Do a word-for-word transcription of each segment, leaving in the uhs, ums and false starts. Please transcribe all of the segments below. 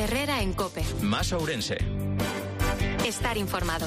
Herrera en COPE. Más Ourense. Estar informado.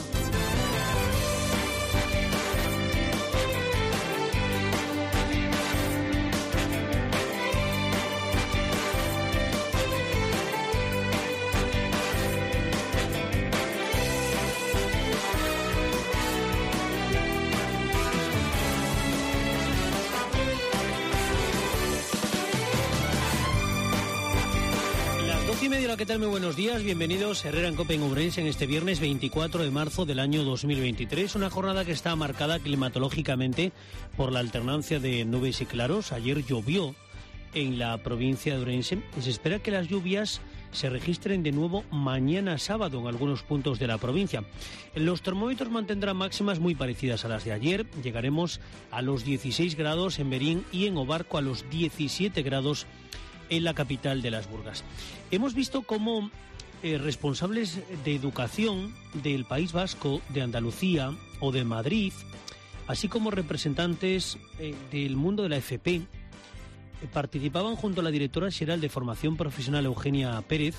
Y media, ¿qué tal? Muy buenos días, bienvenidos. Herrera en COPE en Ourense en este viernes veinticuatro de marzo del año dos mil veintitrés. Una jornada que está marcada climatológicamente por la alternancia de nubes y claros. Ayer llovió en la provincia de Ourense y se espera que las lluvias se registren de nuevo mañana sábado en algunos puntos de la provincia. Los termómetros mantendrán máximas muy parecidas a las de ayer. Llegaremos a los dieciséis grados en Berín y en Obarco a los diecisiete grados en la capital de Las Burgas. Hemos visto cómo eh, responsables de educación del País Vasco, de Andalucía o de Madrid, así como representantes eh, del mundo de la F P, eh, participaban junto a la directora general de Formación Profesional Eugenia Pérez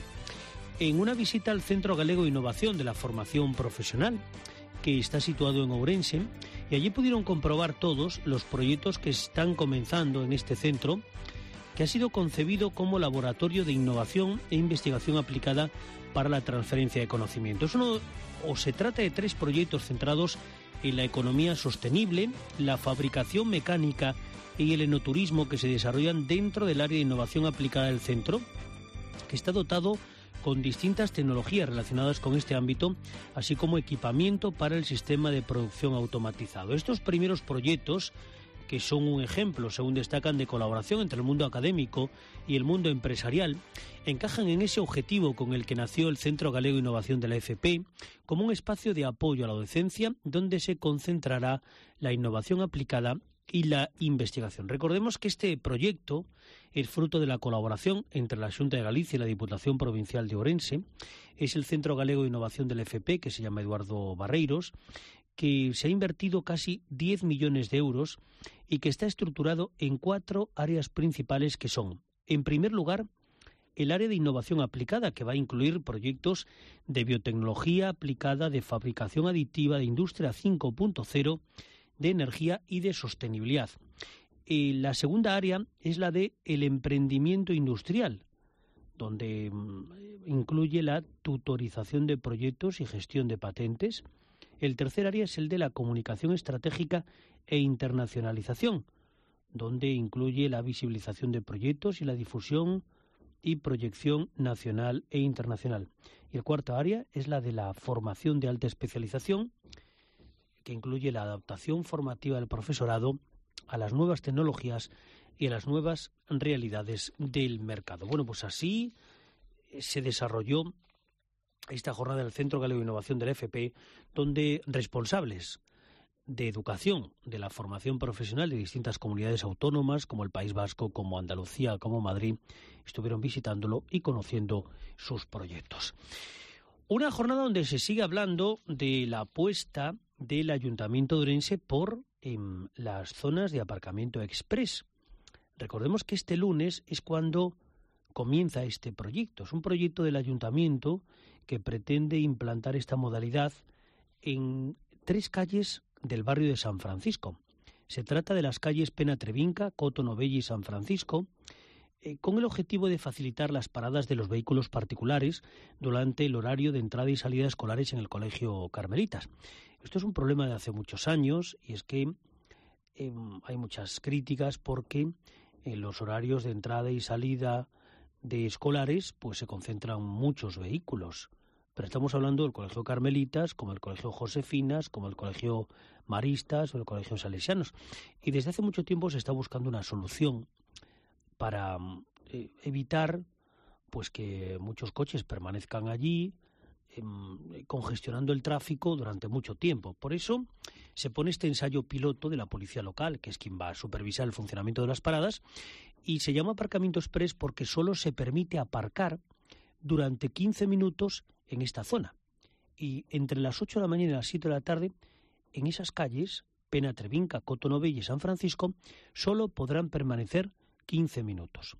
en una visita al Centro Galego de Innovación de la Formación Profesional, que está situado en Ourense, y allí pudieron comprobar todos los proyectos que están comenzando en este centro, que ha sido concebido como laboratorio de innovación e investigación aplicada para la transferencia de conocimiento. Es uno, o se trata de tres proyectos centrados en la economía sostenible, la fabricación mecánica y el enoturismo que se desarrollan dentro del área de innovación aplicada del centro, que está dotado con distintas tecnologías relacionadas con este ámbito, así como equipamiento para el sistema de producción automatizado. Estos primeros proyectos, que son un ejemplo, según destacan, de colaboración entre el mundo académico y el mundo empresarial, encajan en ese objetivo con el que nació el Centro Galego de Innovación de la F P, como un espacio de apoyo a la docencia donde se concentrará la innovación aplicada y la investigación. Recordemos que este proyecto es fruto de la colaboración entre la Xunta de Galicia y la Diputación Provincial de Ourense. Es el Centro Galego de Innovación de la F P, que se llama Eduardo Barreiros, que se ha invertido casi diez millones de euros y que está estructurado en cuatro áreas principales que son, en primer lugar, el área de innovación aplicada, que va a incluir proyectos de biotecnología aplicada, de fabricación aditiva, de industria cinco punto cero, de energía y de sostenibilidad. Y la segunda área es la de el emprendimiento industrial, donde mm, incluye la tutorización de proyectos y gestión de patentes. El tercer área es el de la comunicación estratégica e internacionalización, donde incluye la visibilización de proyectos y la difusión y proyección nacional e internacional. Y el cuarto área es la de la formación de alta especialización, que incluye la adaptación formativa del profesorado a las nuevas tecnologías y a las nuevas realidades del mercado. Bueno, pues así se desarrolló esta jornada del Centro Galego de Innovación de la F P, donde responsables de educación, de la formación profesional de distintas comunidades autónomas, como el País Vasco, como Andalucía, como Madrid, estuvieron visitándolo y conociendo sus proyectos. Una jornada donde se sigue hablando de la apuesta del Ayuntamiento de Ourense por eh, las zonas de aparcamiento express. Recordemos que este lunes es cuando comienza este proyecto. Es un proyecto del Ayuntamiento que pretende implantar esta modalidad en tres calles del barrio de San Francisco. Se trata de las calles Pena Trevinca, Coto Novelli y San Francisco, eh, con el objetivo de facilitar las paradas de los vehículos particulares durante el horario de entrada y salida escolares en el Colegio Carmelitas. Esto es un problema de hace muchos años, y es que eh, hay muchas críticas porque en los horarios de entrada y salida de escolares pues se concentran muchos vehículos. Pero estamos hablando del Colegio Carmelitas, como el Colegio Josefinas, como el Colegio Maristas o el Colegio Salesianos. Y desde hace mucho tiempo se está buscando una solución para eh, evitar pues que muchos coches permanezcan allí, eh, congestionando el tráfico durante mucho tiempo. Por eso se pone este ensayo piloto de la policía local, que es quien va a supervisar el funcionamiento de las paradas, y se llama aparcamiento express porque solo se permite aparcar durante quince minutos en esta zona. Y entre las ocho de la mañana y las siete de la tarde, en esas calles, Pena Trevinca, Coto Novelli y San Francisco, solo podrán permanecer quince minutos.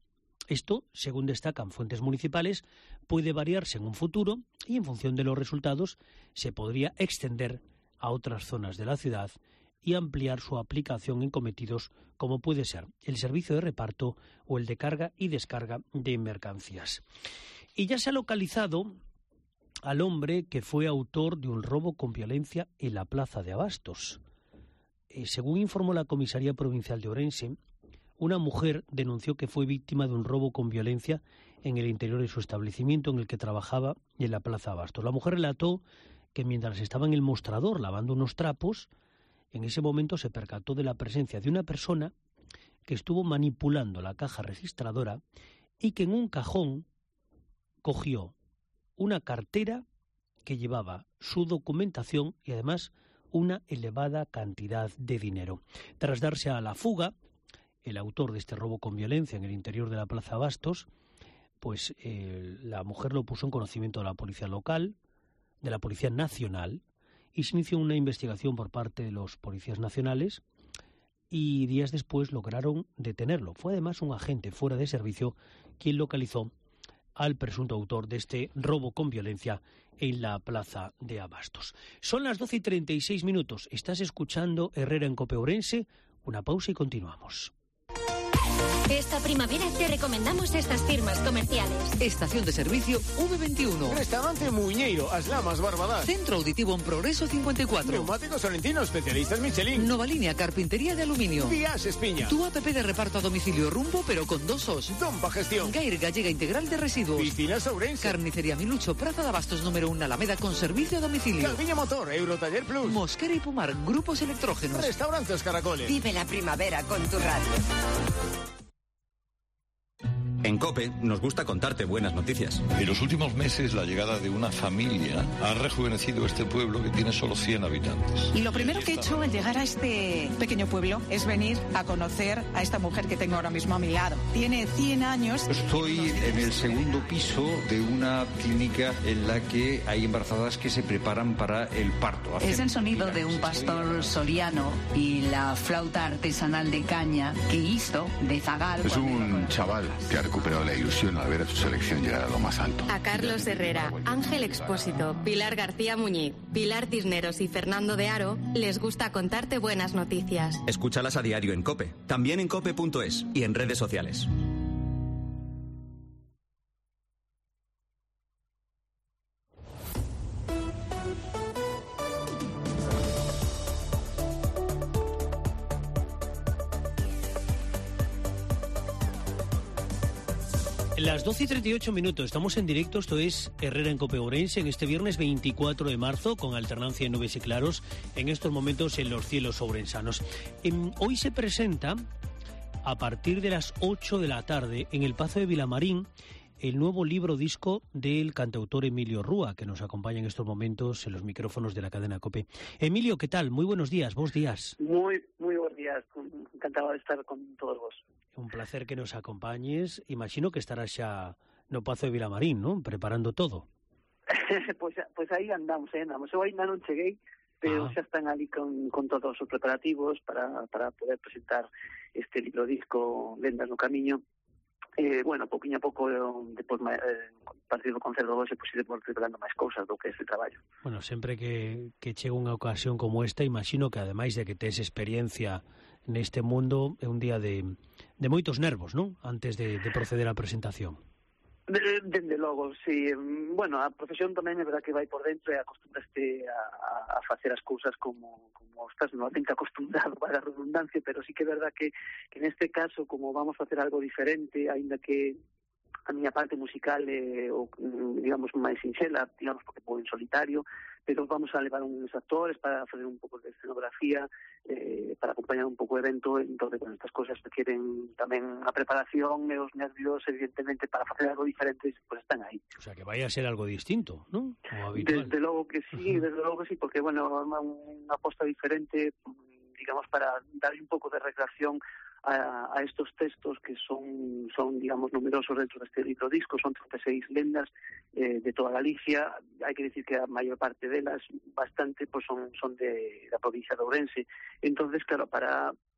Esto, según destacan fuentes municipales, puede variar en un futuro y en función de los resultados se podría extender a otras zonas de la ciudad y ampliar su aplicación en cometidos como puede ser el servicio de reparto o el de carga y descarga de mercancías. Y ya se ha localizado al hombre que fue autor de un robo con violencia en la plaza de Abastos. Eh, según informó la Comisaría Provincial de Ourense, una mujer denunció que fue víctima de un robo con violencia en el interior de su establecimiento en el que trabajaba en la plaza Abastos. La mujer relató que mientras estaba en el mostrador lavando unos trapos, en ese momento se percató de la presencia de una persona que estuvo manipulando la caja registradora y que en un cajón cogió una cartera que llevaba su documentación y además una elevada cantidad de dinero. Tras darse a la fuga, el autor de este robo con violencia en el interior de la plaza Abastos, pues eh, la mujer lo puso en conocimiento de la policía local, de la Policía Nacional, y se inició una investigación por parte de los policías nacionales y días después lograron detenerlo. Fue además un agente fuera de servicio quien localizó al presunto autor de este robo con violencia en la plaza de Abastos. Son las doce y treinta y seis minutos. Estás escuchando Herrera en Cope Ourense. Una pausa y continuamos. Esta primavera te recomendamos estas firmas comerciales. Estación de servicio V veintiuno. Restaurante Muñeiro, As Lamas, Barbadás. Centro Auditivo en Progreso cincuenta y cuatro. Neumáticos Sorrentino, especialistas Michelin. Nova Línea, carpintería de aluminio. Viajes Espiña. Tu app de reparto a domicilio Rumbo, pero con dos os. Dompa Gestión. Gair Gallega Integral de Residuos. Piscinas Ourense. Carnicería Milucho, Plaza de Abastos número uno, Alameda, con servicio a domicilio. Calviña Motor, Eurotaller Plus. Mosquera y Pumar, grupos electrógenos. Restaurantes Caracoles. Vive la primavera con tu radio. En COPE nos gusta contarte buenas noticias. En los últimos meses la llegada de una familia ha rejuvenecido este pueblo que tiene solo cien habitantes. Y lo primero que he hecho al llegar a este pequeño pueblo es venir a conocer a esta mujer que tengo ahora mismo a mi lado. Tiene cien años. Estoy en el segundo piso de una clínica en la que hay embarazadas que se preparan para el parto. Es el sonido de un pastor soriano y la flauta artesanal de caña que hizo de zagal. Es un chaval que ha recuperado la ilusión al ver a su selección llegar a lo más alto. A Carlos Herrera, Ángel Expósito, Pilar García Muñiz, Pilar Cisneros y Fernando de Aro les gusta contarte buenas noticias. Escúchalas a diario en COPE, también en cope punto es y en redes sociales. Las doce y treinta y ocho minutos, estamos en directo, esto es Herrera en Cope Ourense, en este viernes veinticuatro de marzo, con alternancia de nubes y claros, en estos momentos en los cielos ourensanos. En, hoy se presenta, a partir de las ocho de la tarde, en el Pazo de Vilamarín, el nuevo libro disco del cantautor Emilio Rúa, que nos acompaña en estos momentos en los micrófonos de la cadena COPE. Emilio, ¿qué tal? Muy buenos días, vos días. Muy, muy buenos días, encantado de estar con todos vos. Un placer que nos acompañes. Imagino que estarás xa no Pazo de Vilamarín, ¿no? Preparando todo. pues, pues aí andamos, eh, andamos. Eu ainda non cheguei, pero ah. xa están ali con, con todos os preparativos para, para poder presentar este libro disco Lendas no Camiño. Eh, bueno, poquinho a pouco, depois, eh, a partir do concerto doce, pues, iremos revelando máis cousas do que é este traballo. Bueno, sempre que, que chega unha ocasión como esta, imagino que ademais de que tes experiencia neste mundo, é un día de, de moitos nervos, non? Antes de, de proceder á presentación. Dende de, de logo, sí. Bueno, a profesión tamén é verdad que vai por dentro e acostumbraste a, a facer as cousas como, como estás normalmente acostumbrado para a redundancia, pero sí que é verdad que, que neste caso, como vamos a facer algo diferente, aínda que a miña parte musical é, o, digamos, máis sinxela, digamos, porque vou en solitario, pero vamos a levar uns actores para fazer un pouco de escenografía, eh, para acompañar un pouco o evento, entón, bueno, estas cosas requieren tamén a preparación e os nervios, evidentemente, para facer algo diferente, pues están aí. O sea, que vai a ser algo distinto, ¿no? Como habitual. Desde logo que sí, uh-huh. desde logo que sí, porque, bueno, unha aposta diferente, digamos, para darle un pouco de recreación A, a estos textos que son, son, digamos, numerosos dentro deste libro disco, son treinta e seis lendas eh, de toda Galicia. Hai que decir que a maior parte delas, bastante, pues son, son de da provincia de Ourense. Entonces, claro, para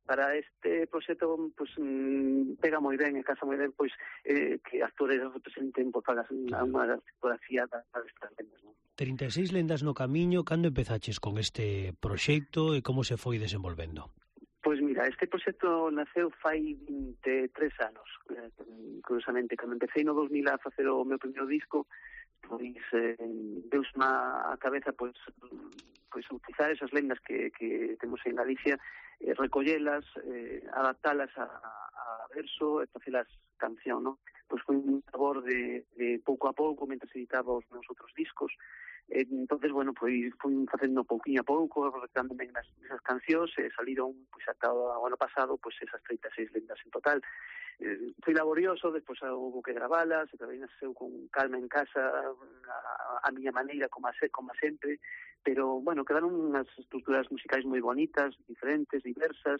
para este proxecto pues pega moi ben e casa moi ben pois eh, que actores representen por fagas unha fotografía para estas lendas, non? trinta e seis lendas no camiño, cando empezaches con este proxecto e como se foi desenvolvendo? Pois mira, este proxecto naceu fai vinte e tres anos, eh, curiosamente, cando empecé no dos mil a facer o meu primeiro disco, pois eh, deus má a cabeza pois pois utilizar esas lendas que, que temos en Galicia, eh, recollelas, eh, adaptalas a, a verso e facelas canción, non? Pois foi un labor de, de pouco a pouco, mentre editaba os meus outros discos. Eh, entonces, bueno, pois fui facendo pouquinho a pouco, recreándome nas esas cancións, e saliron, pois, ata o ano pasado, pois, esas trinta e seis lendas en total. Eh, foi laborioso, despois houve que gravalas, e tamén nasceu con calma en casa, a, a miña maneira, como a, se, como a sempre, pero, bueno, quedaron unhas estruturas musicais moi bonitas, diferentes, diversas,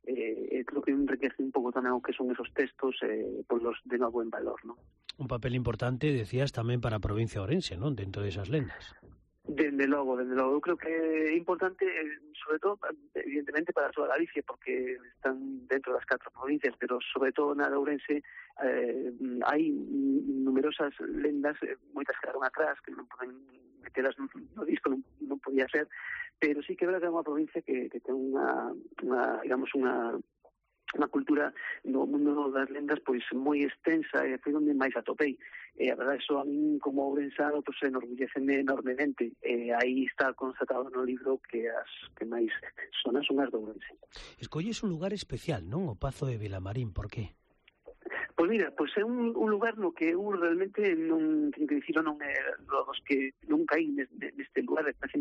eh, creo que enriquece un pouco tamén o que son esos textos, eh, por los de novo en valor, non? Un papel importante, decías, tamén para a provincia orense, non? Dentro desas lendas. Dende logo, dende logo. Eu creo que é importante, sobre todo, evidentemente, para toda Galicia, porque están dentro das catro provincias, pero sobre todo na de Ourense eh, hai numerosas lendas, moitas quedaron atrás, que non poden metelas no, no disco, non, non podía ser, pero sí que é verdade que é unha provincia que, que ten unha, unha, digamos, unha unha cultura no mundo das lendas pois moi extensa, e foi onde máis atopei. E a verdade, iso a min como ourensano pois enorgulleceme enormemente. E aí está constatado no libro que as que máis sonas son as de Ourense. Escolles un lugar especial, non? O Pazo de Vilamarín, por qué? Pois mira, pois é un, un lugar no que eu realmente non, ten que dicir, non é dos que nunca hai neste lugar, parece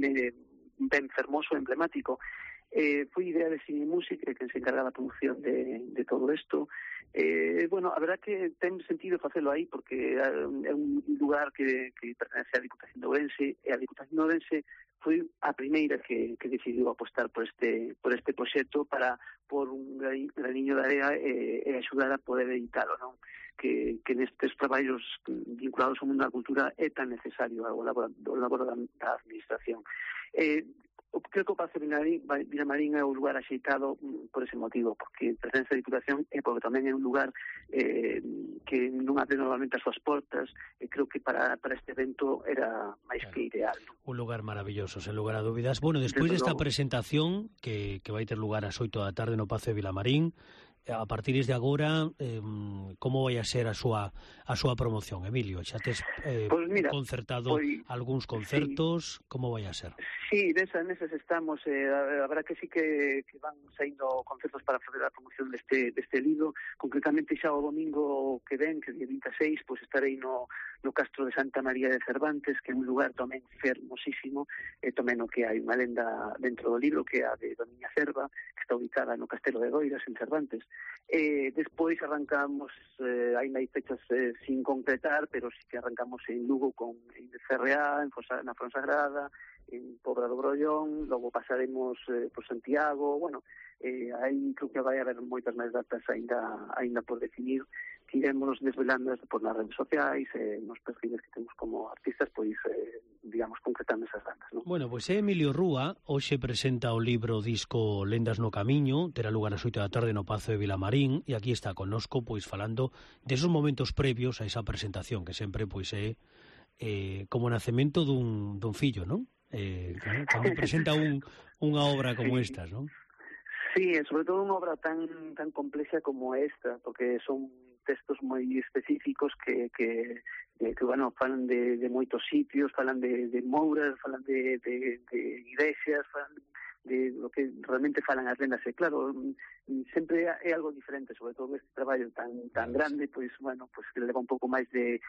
ben fermoso, emblemático. Eh, foi idea de Cine Música, que se encarga da produción de, de todo isto. Eh, bueno, a verdad que ten sentido facelo aí, porque é un lugar que, que pertenece á Diputación de Ourense, e a Diputación de Ourense foi a primeira que, que decidiu apostar por este por este proxecto para por un graniño de area e, e axudar a poder editalo, non? Que, que nestes traballos vinculados ao mundo da cultura é tan necesario o labor, o labor da, da administración. Eh, creo que o Pazo de Vilamarín é un lugar axeitado por ese motivo, porque pertence a Diputación e porque tamén é un lugar eh, que non abre normalmente as súas portas, e creo que para, para este evento era máis claro. que ideal. Un lugar maravilloso, sen lugar a dúbidas. Bueno, despois desta presentación que, que vai ter lugar ás oito da tarde no Pazo de Vilamarín, a partir de agora, eh, como vai a ser a súa a súa promoción, Emilio? Xa tes eh, pues mira, concertado foi, algúns concertos, sí. Como vai a ser? Sí, nesas, nesas estamos, eh, a, a verdad que sí que, que van saindo concertos para fazer a promoción deste, deste libro, concretamente xa o domingo que ven, que é día vinte e seis, pois pues estarei no, no Castro de Santa María de Cervantes, que é un lugar tamén fermosísimo, e tamén o que hai unha lenda dentro do libro, que é a de Doña Cerva, que está ubicada no Castelo de Goiras, en Cervantes. Eh, despois arrancamos, eh, hai máis fechas eh, sin concretar, pero sí que arrancamos en Lugo con en C R A, en Fosa, na Fonsagrada, en Pobra do Brollón, logo pasaremos eh, por Santiago, bueno, eh, aí creo que vai haber moitas máis datas ainda ainda por definir, que iremos desvelando por nas redes sociais, eh, nos perfiles que temos como artistas, pois, eh, digamos, concretando esas datas, non? Bueno, pois é Emilio Rúa, hoxe presenta o libro disco Lendas no Camiño, terá lugar ás oito da tarde no Pazo de Vilamarín, e aquí está connosco, pois, falando desos momentos previos a esa presentación, que sempre, pois, é eh, como o nacemento dun, dun fillo, non? Eh, cando presenta un, unha obra como sí. estas, non? Sí, sobre todo unha obra tan tan complexa como esta, porque son textos moi específicos que, que, que, que bueno, falan de, de moitos sitios, falan de, de mouras, falan de, de, de iglesias, falan de lo que realmente falan as lendas, e claro, sempre é algo diferente, sobre todo este traballo tan tan grande, pois, bueno, pois que leva un pouco máis de,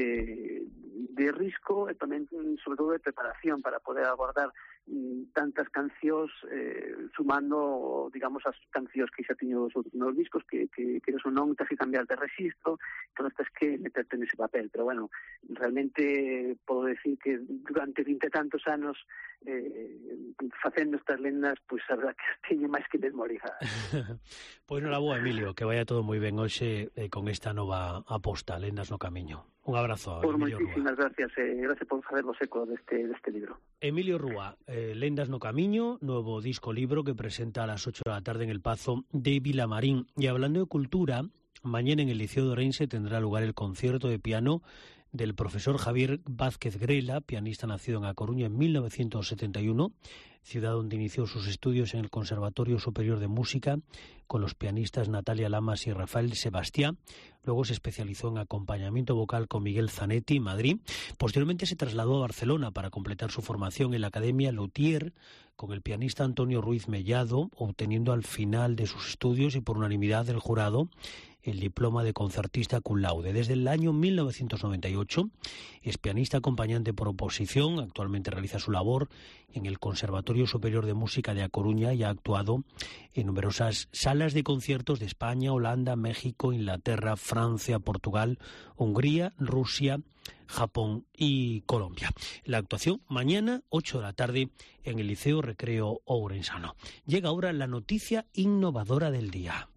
de, de risco, e tamén, sobre todo, de preparación para poder abordar tantas cancións, eh, sumando, digamos, as cancións que xa tiño os outros meus discos, que, que, que non, tens que cambiar de registro, entón tens que meterte nese papel, pero bueno, realmente podo decir que durante vinte e tantos anos eh, facendo estas lendas, pois pues, a verdad que as teño máis que memorizadas. Pois non la boa, Emilio, que vaya todo moi ben hoxe eh, con esta nova aposta, Lendas no Camiño. Un abrazo a por Emilio Rúa. Moitísimas gracias, eh, gracias por facerlo eco deste, deste libro. Emilio Rúa, eh, Lendas no Camiño, nuevo disco libro que presenta a las ocho de la tarde en el Pazo de Vilamarín. Y hablando de cultura, mañana en el Liceo de Ourense tendrá lugar el concierto de piano del profesor Javier Vázquez Grela, pianista nacido en A Coruña en mil novecientos setenta y uno, ciudad donde inició sus estudios en el Conservatorio Superior de Música con los pianistas Natalia Lamas y Rafael Sebastián. Luego se especializó en acompañamiento vocal con Miguel Zanetti en Madrid. Posteriormente se trasladó a Barcelona para completar su formación en la Academia Luthier con el pianista Antonio Ruiz Mellado, obteniendo al final de sus estudios y por unanimidad del jurado el diploma de concertista cum laude. Desde el año mil novecientos noventa y ocho es pianista acompañante por oposición. Actualmente realiza su labor en el Conservatorio Superior de Música de A Coruña y ha actuado en numerosas salas de conciertos de España, Holanda, México, Inglaterra, Francia, Portugal, Hungría, Rusia, Japón y Colombia. La actuación mañana, ocho de la tarde, en el Liceo Recreo Ourensano. Llega ahora la noticia innovadora del día.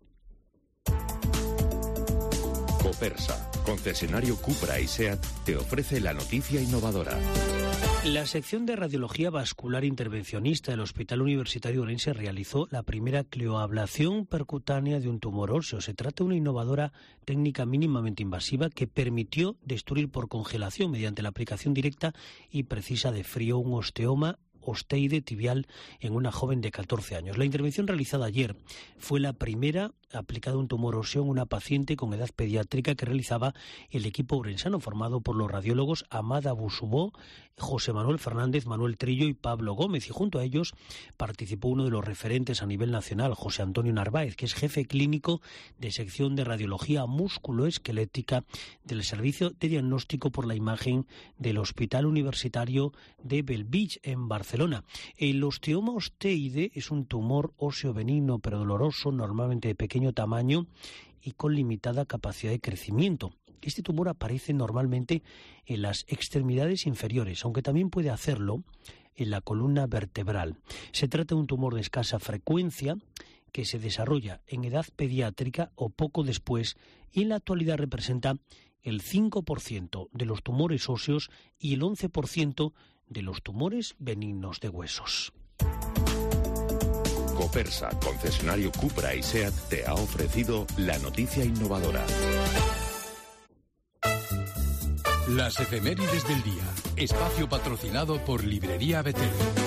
Copersa, concesionario Cupra y SEAT, te ofrece la noticia innovadora. La sección de radiología vascular intervencionista del Hospital Universitario Ourense realizó la primera crioablación percutánea de un tumor óseo. Se trata de una innovadora técnica mínimamente invasiva que permitió destruir por congelación mediante la aplicación directa y precisa de frío un osteoma osteide tibial en una joven de catorce años. La intervención realizada ayer fue la primera aplicada a un tumor óseo en una paciente con edad pediátrica que realizaba el equipo ourensano formado por los radiólogos Amada Busubó, José Manuel Fernández, Manuel Trillo y Pablo Gómez, y junto a ellos participó uno de los referentes a nivel nacional, José Antonio Narváez, que es jefe clínico de sección de radiología musculoesquelética del Servicio de Diagnóstico por la Imagen del Hospital Universitario de Bellvitge en Barcelona. El osteoma osteide es un tumor óseo benigno pero doloroso, normalmente de pequeño tamaño y con limitada capacidad de crecimiento. Este tumor aparece normalmente en las extremidades inferiores, aunque también puede hacerlo en la columna vertebral. Se trata de un tumor de escasa frecuencia que se desarrolla en edad pediátrica o poco después y en la actualidad representa el cinco por ciento de los tumores óseos y el once por ciento de los tumores benignos de huesos. Copersa, concesionario Cupra y SEAT, te ha ofrecido la noticia innovadora. Las efemérides del día. Espacio patrocinado por Librería Betel.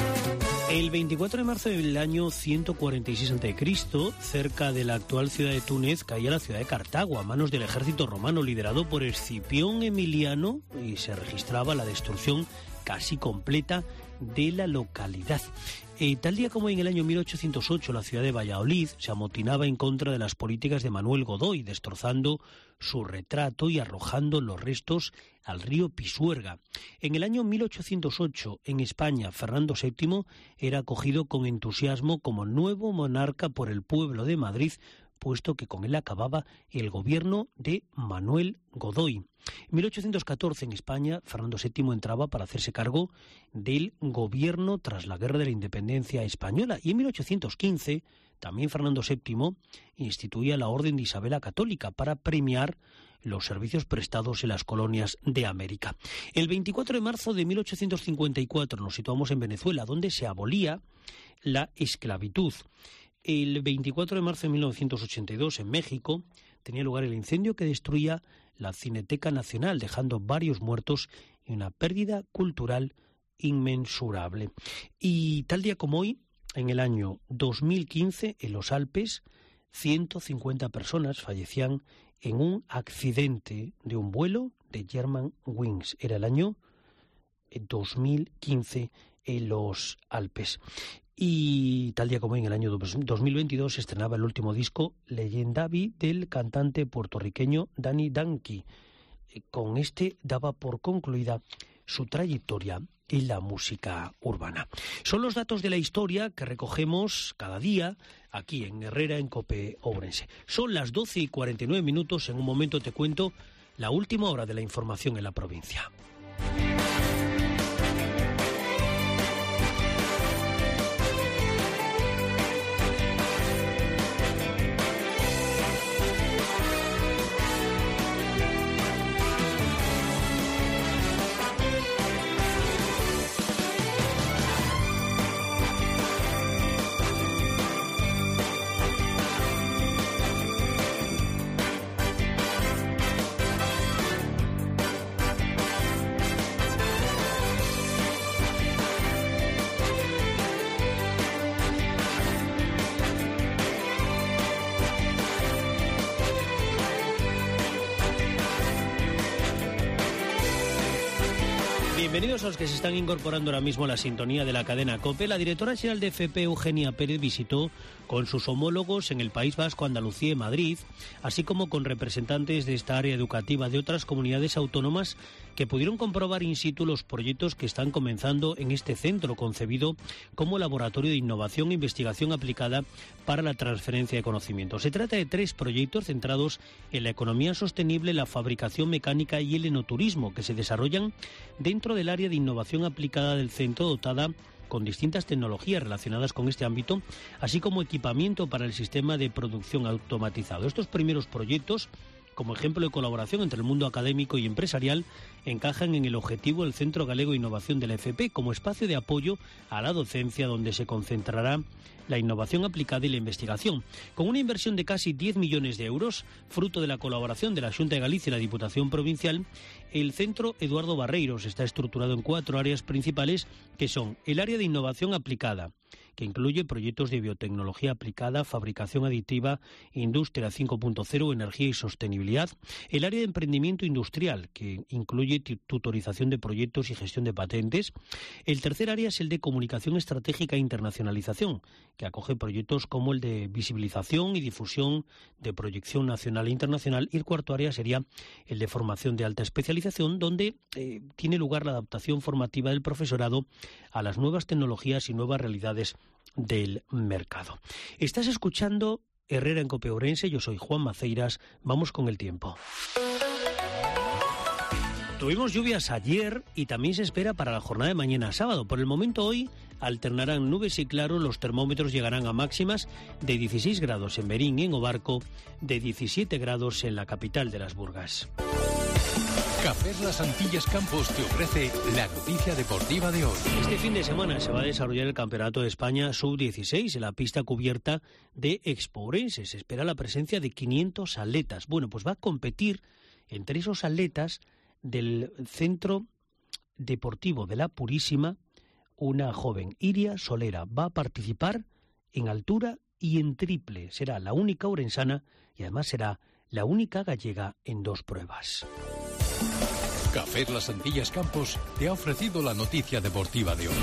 El veinticuatro de marzo del año ciento cuarenta y seis antes de Cristo, cerca de la actual ciudad de Túnez, caía la ciudad de Cartago a manos del ejército romano liderado por Escipión Emiliano y se registraba la destrucción casi completa de la localidad. Eh, tal día como en el año mil ochocientos ocho, la ciudad de Valladolid se amotinaba en contra de las políticas de Manuel Godoy, destrozando su retrato y arrojando los restos al río Pisuerga. En el año mil ochocientos ocho, en España, Fernando séptimo era acogido con entusiasmo como nuevo monarca por el pueblo de Madrid, puesto que con él acababa el gobierno de Manuel Godoy. En mil ochocientos catorce, en España, Fernando séptimo entraba para hacerse cargo del gobierno tras la Guerra de la Independencia Española. Y en mil ochocientos quince, también Fernando séptimo instituía la Orden de Isabel la Católica para premiar los servicios prestados en las colonias de América. El veinticuatro de marzo de mil ochocientos cincuenta y cuatro nos situamos en Venezuela, donde se abolía la esclavitud. El veinticuatro de marzo de mil novecientos ochenta y dos, en México, tenía lugar el incendio que destruía la Cineteca Nacional, dejando varios muertos y una pérdida cultural inmensurable. Y tal día como hoy, en el año dos mil quince, en los Alpes, ciento cincuenta personas fallecían en un accidente de un vuelo de Germanwings. Era el año dos mil quince en los Alpes. Y tal día como en el año dos mil veintidós se estrenaba el último disco, Leyendavi, del cantante puertorriqueño Danny Danky. Con este daba por concluida su trayectoria en la música urbana. Son los datos de la historia que recogemos cada día aquí en Herrera en COPE Ourense. Son las doce y cuarenta y nueve minutos. En un momento te cuento la última hora de la información en la provincia. Bienvenidos a los que se están incorporando ahora mismo a la sintonía de la cadena COPE. La directora general de F P, Eugenia Pérez, visitó con sus homólogos en el País Vasco, Andalucía y Madrid, así como con representantes de esta área educativa de otras comunidades autónomas que pudieron comprobar in situ los proyectos que están comenzando en este centro, concebido como laboratorio de innovación e investigación aplicada para la transferencia de conocimiento. Se trata de tres proyectos centrados en la economía sostenible, la fabricación mecánica y el enoturismo, que se desarrollan dentro del área de innovación aplicada del centro, dotada con distintas tecnologías relacionadas con este ámbito, así como equipamiento para el sistema de producción automatizado. Estos primeros proyectos, como ejemplo de colaboración entre el mundo académico y empresarial, encajan en el objetivo del Centro Galego de Innovación de la F P como espacio de apoyo a la docencia, donde se concentrará la innovación aplicada y la investigación. Con una inversión de casi diez millones de euros, fruto de la colaboración de la Xunta de Galicia y la Diputación Provincial, el Centro Eduardo Barreiros está estructurado en cuatro áreas principales, que son el área de innovación aplicada, que incluye proyectos de biotecnología aplicada, fabricación aditiva, industria cinco punto cero, energía y sostenibilidad; el área de emprendimiento industrial, que incluye tutorización de proyectos y gestión de patentes; el tercer área es el de comunicación estratégica e internacionalización, que acoge proyectos como el de visibilización y difusión de proyección nacional e internacional; y el cuarto área sería el de formación de alta especialización, donde eh, tiene lugar la adaptación formativa del profesorado a las nuevas tecnologías y nuevas realidades del mercado. Estás escuchando Herrera en COPE Ourense, yo soy Juan Maceiras, vamos con el tiempo. Tuvimos lluvias ayer y también se espera para la jornada de mañana sábado. Por el momento hoy alternarán nubes y claros, los termómetros llegarán a máximas de dieciséis grados en Berín y en Obarco, de diecisiete grados en la capital de las Burgas. Cafés Las Antillas Campos te ofrece la noticia deportiva de hoy. Este fin de semana se va a desarrollar el Campeonato de España sub dieciséis en la pista cubierta de Expo Ourense. Se espera la presencia de quinientos atletas. Bueno, pues va a competir entre esos atletas del Centro Deportivo de la Purísima una joven, Iria Solera. Va a participar en altura y en triple. Será la única ourensana y además será la única gallega en dos pruebas. Cafés Las Antillas Campos te ha ofrecido la noticia deportiva de hoy.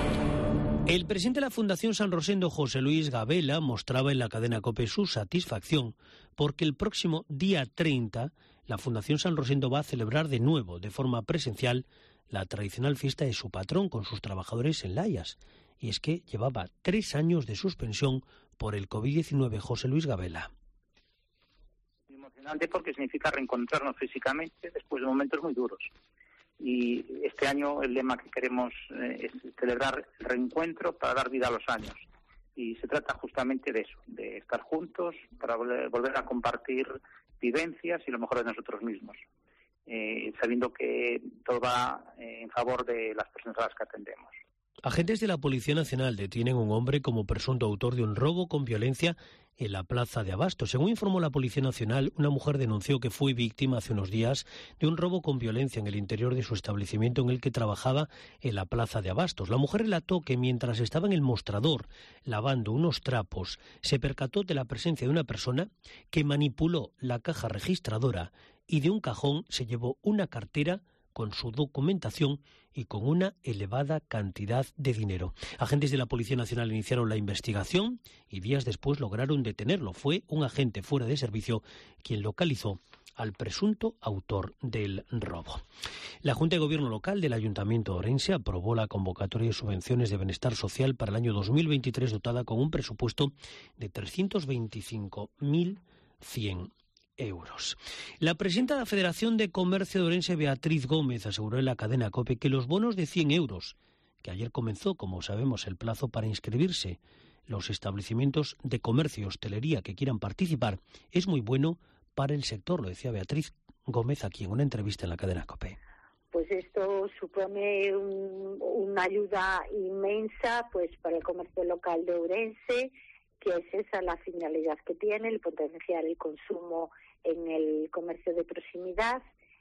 El presidente de la Fundación San Rosendo, José Luis Gabela, mostraba en la cadena COPE su satisfacción porque el próximo día treinta la Fundación San Rosendo va a celebrar de nuevo, de forma presencial, la tradicional fiesta de su patrón con sus trabajadores en Layas. Y es que llevaba tres años de suspensión por el COVID diecinueve. José Luis Gabela. Emocionante porque significa reencontrarnos físicamente después de momentos muy duros. Y este año el lema que queremos eh, es celebrar el reencuentro para dar vida a los años. Y se trata justamente de eso, de estar juntos para volver, volver a compartir vivencias y lo mejor de nosotros mismos, eh, sabiendo que todo va eh, en favor de las personas a las que atendemos. Agentes de la Policía Nacional detienen a un hombre como presunto autor de un robo con violencia en la plaza de Abastos. Según informó la Policía Nacional, una mujer denunció que fue víctima hace unos días de un robo con violencia en el interior de su establecimiento en el que trabajaba en la plaza de Abastos. La mujer relató que mientras estaba en el mostrador lavando unos trapos, se percató de la presencia de una persona que manipuló la caja registradora y de un cajón se llevó una cartera con su documentación y con una elevada cantidad de dinero. Agentes de la Policía Nacional iniciaron la investigación y días después lograron detenerlo. Fue un agente fuera de servicio quien localizó al presunto autor del robo. La Junta de Gobierno Local del Ayuntamiento de Ourense aprobó la convocatoria de subvenciones de bienestar social para el año dos mil veintitrés, dotada con un presupuesto de trescientos veinticinco mil cien euros. La presidenta de la Federación de Comercio de Ourense, Beatriz Gómez, aseguró en la cadena COPE que los bonos de cien euros, que ayer comenzó, como sabemos, el plazo para inscribirse, los establecimientos de comercio y hostelería que quieran participar, es muy bueno para el sector, lo decía Beatriz Gómez aquí en una entrevista en la cadena COPE. Pues esto supone un, una ayuda inmensa pues para el comercio local de Ourense, que es esa la finalidad que tiene, el potenciar el consumo en el comercio de proximidad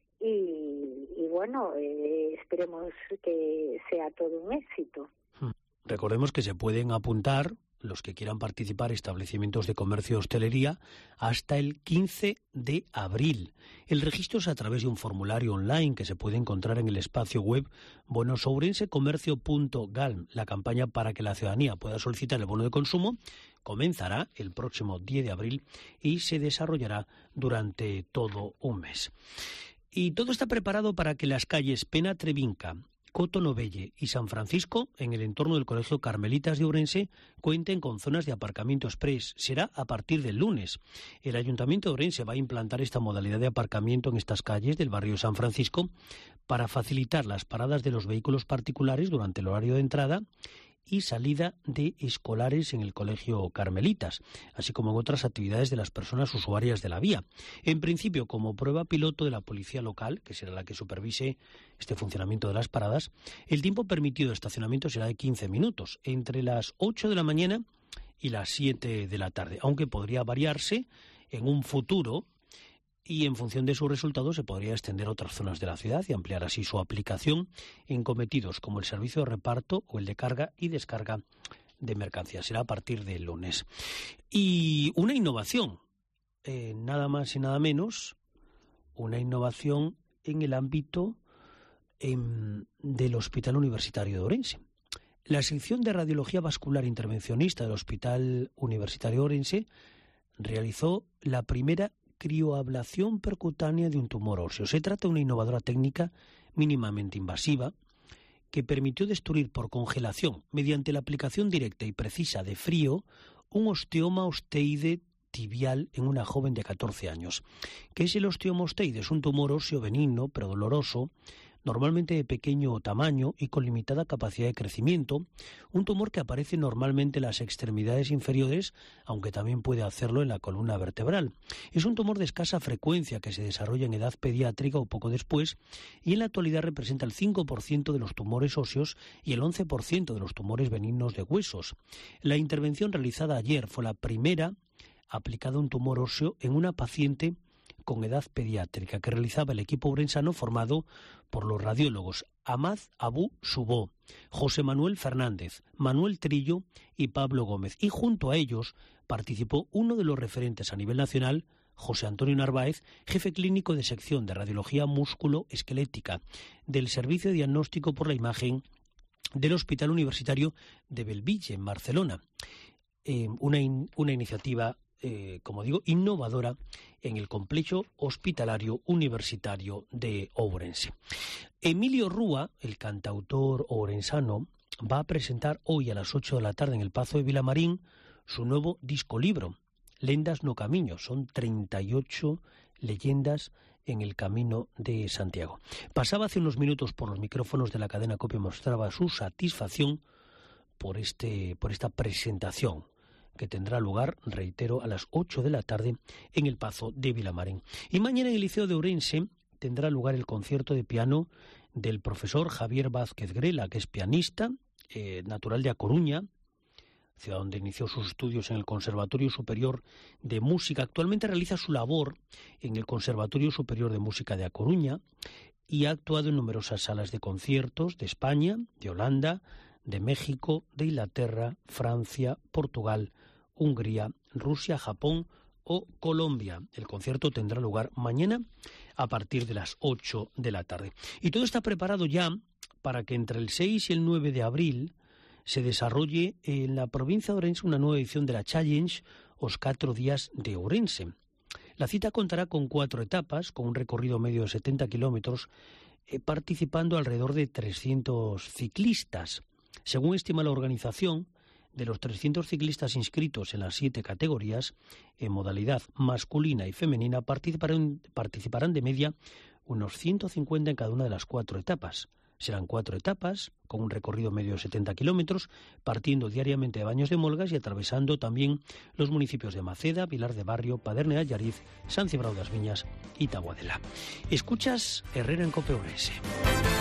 y, y bueno, eh, esperemos que sea todo un éxito. Recordemos que se pueden apuntar los que quieran participar establecimientos de comercio y hostelería hasta el quince de abril. El registro es a través de un formulario online que se puede encontrar en el espacio web bonosourensecomercio punto gal. La campaña para que la ciudadanía pueda solicitar el bono de consumo comenzará el próximo diez de abril y se desarrollará durante todo un mes. Y todo está preparado para que las calles Pena Trevinca, Coto Novelle y San Francisco, en el entorno del Colegio Carmelitas de Ourense, cuenten con zonas de aparcamiento express. Será a partir del lunes. El Ayuntamiento de Ourense va a implantar esta modalidad de aparcamiento en estas calles del barrio San Francisco para facilitar las paradas de los vehículos particulares durante el horario de entrada y salida de escolares en el Colegio Carmelitas, así como en otras actividades de las personas usuarias de la vía. En principio, como prueba piloto de la policía local, que será la que supervise este funcionamiento de las paradas, el tiempo permitido de estacionamiento será de quince minutos, entre las ocho de la mañana y las siete de la tarde, aunque podría variarse en un futuro y en función de sus resultados se podría extender a otras zonas de la ciudad y ampliar así su aplicación en cometidos como el servicio de reparto o el de carga y descarga de mercancías. Será a partir del lunes. Y una innovación, eh, nada más y nada menos, una innovación en el ámbito eh, del Hospital Universitario de Ourense. La sección de Radiología Vascular Intervencionista del Hospital Universitario de Ourense realizó la primera crioablación percutánea de un tumor óseo. Se trata de una innovadora técnica mínimamente invasiva que permitió destruir por congelación, mediante la aplicación directa y precisa de frío, un osteoma osteide tibial en una joven de catorce años. ¿Qué es el osteoma osteide? Es un tumor óseo benigno, pero doloroso, normalmente de pequeño tamaño y con limitada capacidad de crecimiento, un tumor que aparece normalmente en las extremidades inferiores, aunque también puede hacerlo en la columna vertebral. Es un tumor de escasa frecuencia que se desarrolla en edad pediátrica o poco después y en la actualidad representa el cinco por ciento de los tumores óseos y el once por ciento de los tumores benignos de huesos. La intervención realizada ayer fue la primera aplicada a un tumor óseo en una paciente con edad pediátrica que realizaba el equipo ourensano formado por los radiólogos Ahmad Abu Subó, José Manuel Fernández, Manuel Trillo y Pablo Gómez. Y junto a ellos participó uno de los referentes a nivel nacional, José Antonio Narváez, jefe clínico de sección de radiología músculo-esquelética del Servicio de Diagnóstico por la Imagen del Hospital Universitario de Bellvitge, en Barcelona. Eh, una, in, una iniciativa Eh, como digo, innovadora en el complejo hospitalario universitario de Ourense. Emilio Rúa, el cantautor ourensano, va a presentar hoy a las ocho de la tarde en el Pazo de Vilamarín su nuevo disco libro, Lendas no Camiño. Son treinta y ocho leyendas en el Camino de Santiago. Pasaba hace unos minutos por los micrófonos de la cadena COPE y mostraba su satisfacción por, este, por esta presentación que tendrá lugar, reitero, a las ocho de la tarde en el Pazo de Vilamarín. Y mañana en el Liceo de Ourense tendrá lugar el concierto de piano del profesor Javier Vázquez Grela, que es pianista, eh, natural de A Coruña, ciudad donde inició sus estudios en el Conservatorio Superior de Música. Actualmente realiza su labor en el Conservatorio Superior de Música de A Coruña y ha actuado en numerosas salas de conciertos de España, de Holanda, de México, de Inglaterra, Francia, Portugal, Hungría, Rusia, Japón o Colombia. El concierto tendrá lugar mañana a partir de las ocho de la tarde. Y todo está preparado ya para que entre el seis y el nueve de abril se desarrolle en la provincia de Ourense una nueva edición de la Challenge, os cuatro días de Ourense. La cita contará con cuatro etapas, con un recorrido medio de setenta kilómetros, eh, participando alrededor de trescientos ciclistas. Según estima la organización, De los trescientos ciclistas inscritos en las siete categorías, en modalidad masculina y femenina participarán, participarán de media unos ciento cincuenta en cada una de las cuatro etapas. Serán cuatro etapas, con un recorrido medio de setenta kilómetros, partiendo diariamente de Baños de Molgas y atravesando también los municipios de Maceda, Vilar de Barrio, Paderne de Allariz, San Cibrao das Viñas y Taboadela. Escuchas Herrera en COPE Ourense.